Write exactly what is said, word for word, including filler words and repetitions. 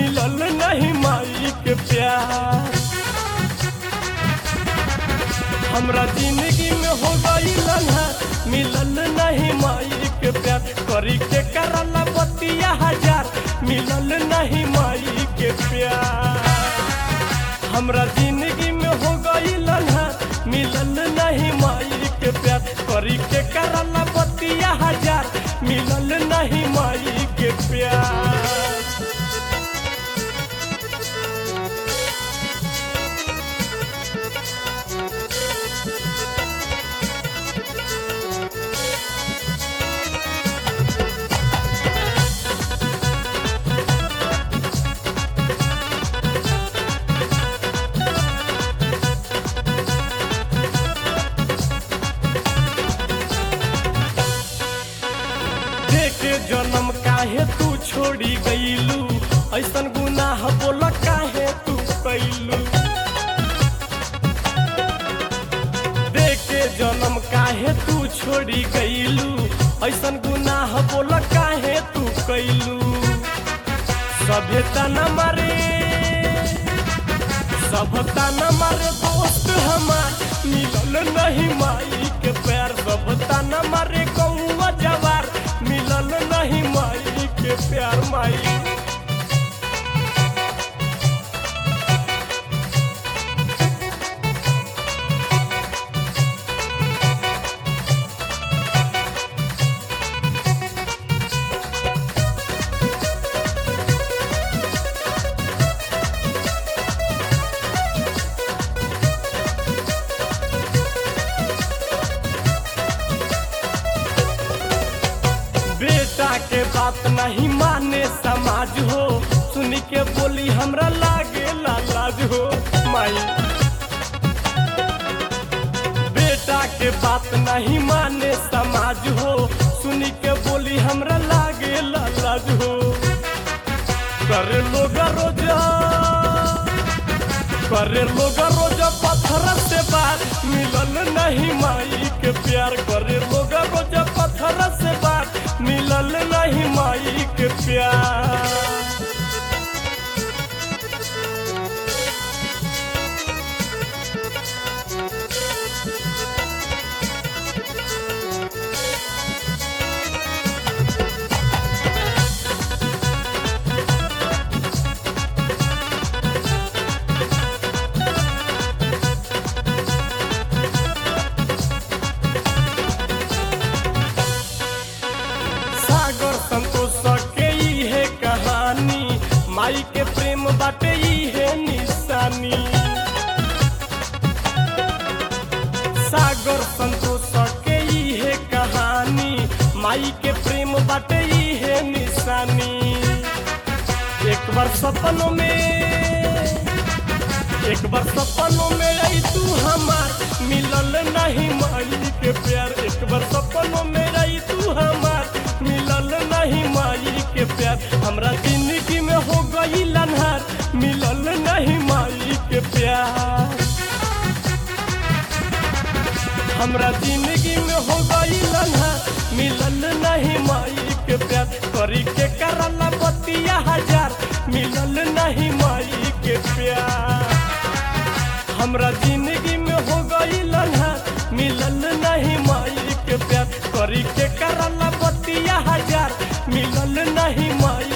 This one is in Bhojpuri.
मिलल नहीं माई के प्यार। हमरा जिंदगी में हो गई लन्हा मिलल नहीं माई के प्यार। करी के करला बतिया हजार मिलल नहीं माई के प्यार। हमरा जिंदगी में हो गई लन्हा मिलल नहीं माई के प्यार। करी के करला बतिया हजार मिलल नहीं माई के प्यार। जन्म काहे तू छोड़ी गईलू ऐसन गुनाह बोल काहे तू कैलू। देखे जन्म काहे तू छोड़ी गईलू ऐसन गुनाह बोल काहे तू कैलू। सभ्यता न मारे सभ्यता न मारे दोस्त हमार मिलल नहीं माई के प्यार। सभ्यता न मारे कौआ जवार मिलल नहीं माई के प्यार। माई बेटा के बात नहीं माने समाज हो सुनी के बोली हमरा लागे लाज हो। माई बेटा के बात नहीं माने समाज हो सुनी के बोली हमरा लागे लाज हो। करे लोग रोजा करे लोग रोजा पत्थर से बात मिलल नहीं माई के प्यार। करे लोग रोजा पत्थर से बात मिलल नहीं माई के प्यार। माई के प्रेम बाटे है निशानी। सागर संतोष के है कहानी माई के प्रेम बाटे है निशानी। एक बार सपनों में एक बार सपनों में आई तू हमार मिलल नहीं माई के प्यार। एक बार सपनों में आई तू हमार मिलल नहीं माई के प्यार। हमरा जिंदगी में हो गई लन्हार मिलल नहीं माई के प्यार। हमरा जिंदगी में हो गई लन्हार मिलल नहीं माई के प्यार। करी के करला बतिया हजार मिलल नहीं माई के प्यार। हमरा जिंदगी में हो गई लन्हार मिलल नहीं माई के प्यार। करी के करला बतिया हजार मिलल नहीं माई